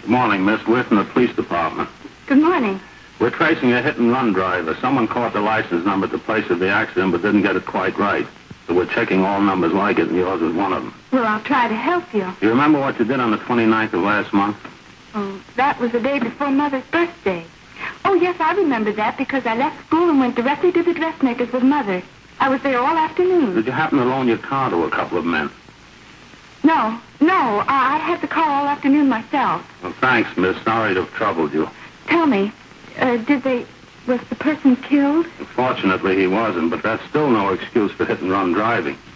Good morning, miss. We're from the police department. Good morning. We're tracing a hit-and-run driver. Someone caught the license number at the place of the accident but didn't get it quite right. So we're checking all numbers like it, and yours is one of them. Well, I'll try to help you. You remember what you did on the 29th of last month? Oh, that was the day before Mother's birthday. Oh, yes, I remember that because I left school and went directly to the dressmaker's with Mother. I was there all afternoon. Did you happen to loan your car to a couple of men? No. I had the car all afternoon myself. Well, thanks, miss. Sorry to have troubled you. Tell me, was the person killed? Fortunately, he wasn't, but that's still no excuse for hit-and-run driving.